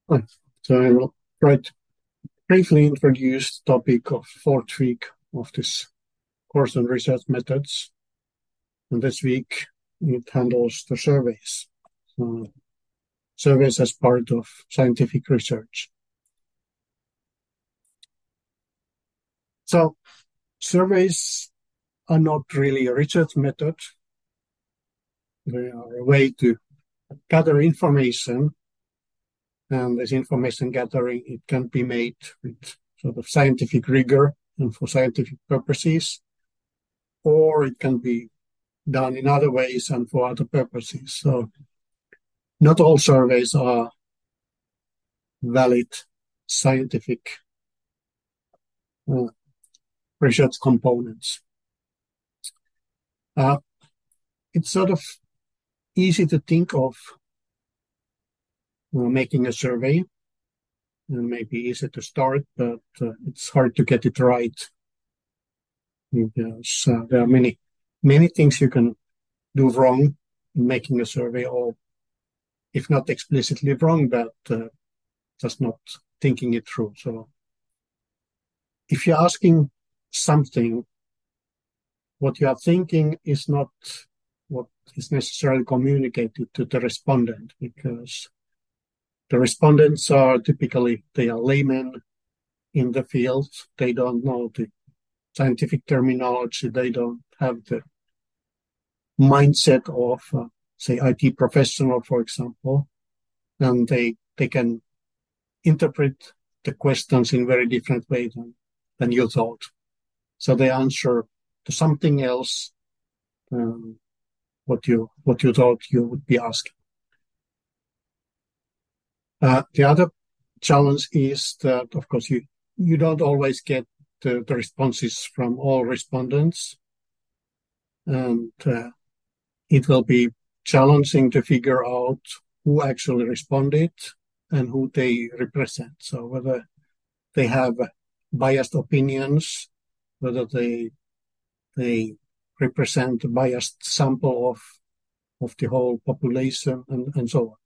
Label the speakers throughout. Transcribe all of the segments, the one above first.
Speaker 1: Right. So I will try to briefly introduce the topic of fourth week of this course on research methods. And this week it handles the surveys. So surveys as part of scientific research. So surveys are not really a research method. They are a way to gather information, and this information gathering, it can be made with sort of scientific rigor and for scientific purposes, or it can be done in other ways and for other purposes. So not all surveys are valid scientific uh, research components. It's sort of easy to think of making a survey, and maybe easy to start, but it's hard to get it right because there are many things you can do wrong in making a survey, or if not explicitly wrong, but just not thinking it through. So if you're asking something, what you are thinking is not what is necessarily communicated to the respondent, because the respondents are typically, they are laymen in the field. They don't know the scientific terminology. They don't have the mindset of, say, IT professional, for example, and they can interpret the questions in very different way than you thought. So they answer to something else what you thought you would be asking. The other challenge is that, of course, you don't always get the responses from all respondents, and it will be challenging to figure out who actually responded and who they represent. So whether they have biased opinions, whether they represent a biased sample of the whole population, and so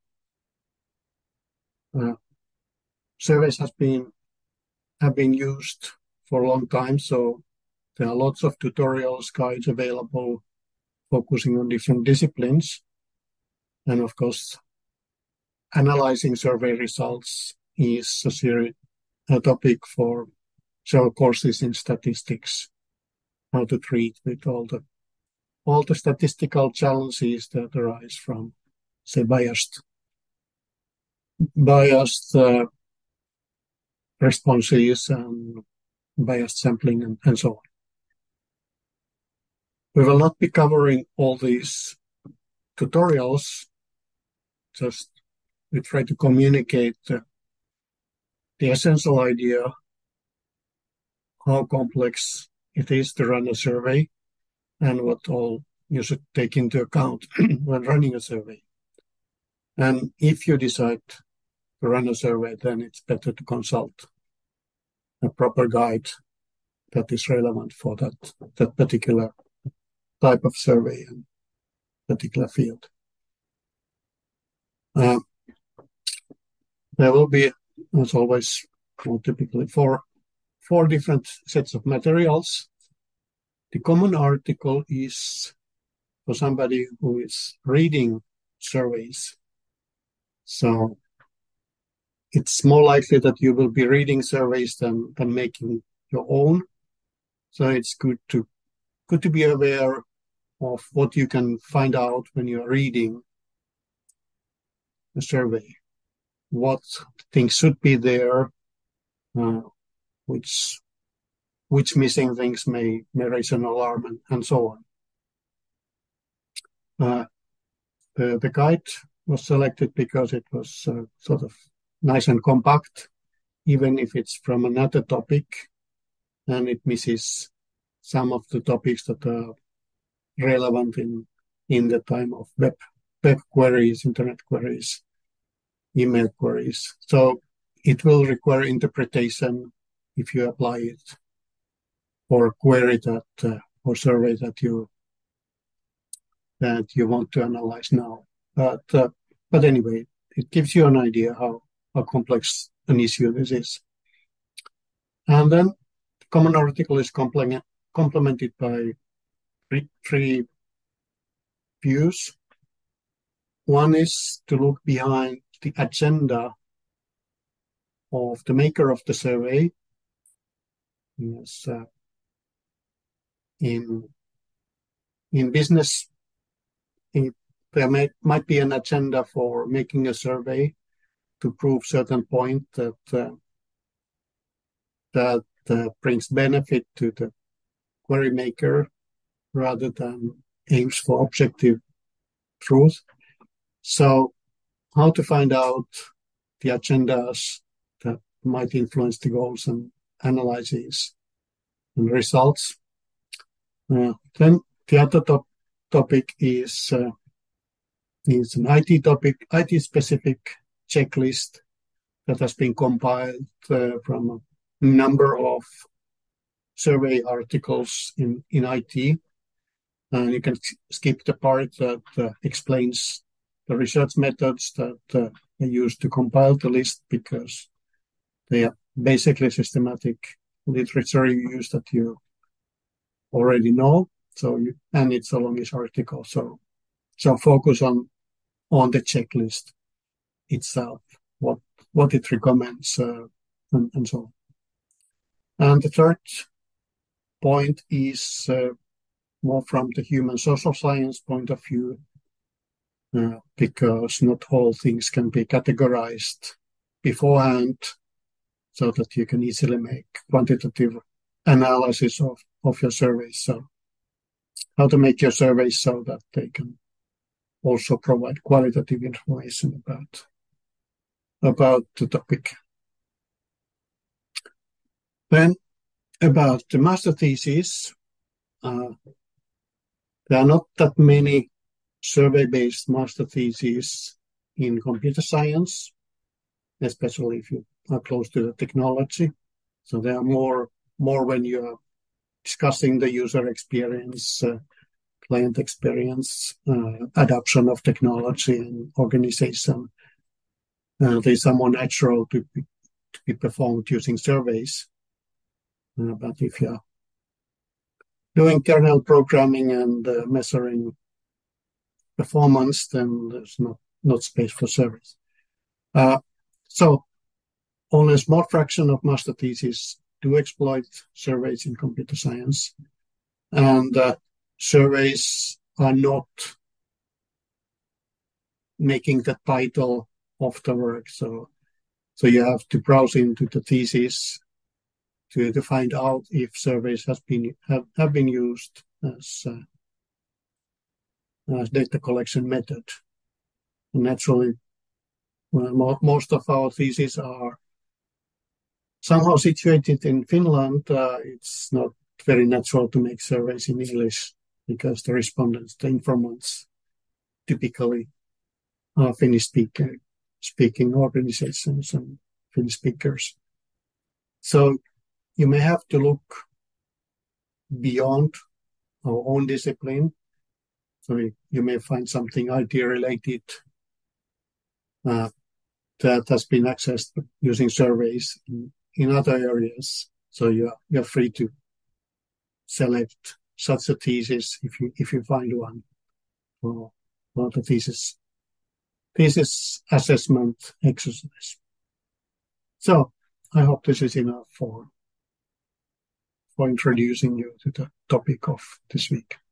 Speaker 1: on. Surveys have been used for a long time, so there are lots of tutorials, guides available focusing on different disciplines. And of course, analyzing survey results is a topic for several courses in statistics, how to treat with all the statistical challenges that arise from, say, biased responses and biased sampling and so on. We will not be covering all these tutorials, just we try to communicate the essential idea, how complex it is to run a survey, and what all you should take into account when running a survey. And if you decide to run a survey, then it's better to consult a proper guide that is relevant for that particular type of survey and particular field. There will be, as always, typically four different sets of materials. The common article is for somebody who is reading surveys. So it's more likely that you will be reading surveys than making your own. So it's good to be aware of what you can find out when you're reading a survey. What things should be there, which missing things may raise an alarm, and so on. The guide was selected because it was sort of nice and compact, even if it's from another topic, and it misses some of the topics that are relevant in the time of web queries, internet queries, email queries. So it will require interpretation if you apply it for a query or survey that you want to analyze now. But anyway, it gives you an idea how complex an issue this is. And then the common article is complemented by three views. One is to look behind the agenda of the maker of the survey. Yes, in business, there might be an agenda for making a survey to prove certain point that brings benefit to the query maker rather than aims for objective truth. So how to find out the agendas that might influence the goals and analyses and results. Then the other topic is an IT topic, IT-specific checklist that has been compiled from a number of survey articles in IT. And you can skip the part that explains the research methods that they use to compile the list, because they are basically systematic literature reviews that you already know. And it's a longish article. So focus on the checklist itself, what it recommends, and so on. And the third point is more from the human social science point of view, because not all things can be categorized beforehand so that you can easily make quantitative analysis of your surveys. So how to make your surveys so that they can also provide qualitative information about the topic. Then about the master thesis, there are not that many survey-based master theses in computer science, especially if you are close to the technology. So there are more when you are discussing the user experience, client experience, adoption of technology and organization. These are more natural to be performed using surveys. But if you're doing kernel programming and measuring performance, then there's not space for surveys. So only a small fraction of master theses do exploit surveys in computer science. And surveys are not making the title of the work. So you have to browse into the thesis to find out if surveys have been used as data collection method. And naturally, most of our theses are somehow situated in Finland. It's not very natural to make surveys in English because the respondents, the informants, typically are Finnish-speaking organizations and Finnish speakers. So you may have to look beyond our own discipline. So you may find something IT-related that has been accessed using surveys in other areas. So you're free to select such a thesis if you find one for the thesis assessment exercise. So I hope this is enough for introducing you to the topic of this week.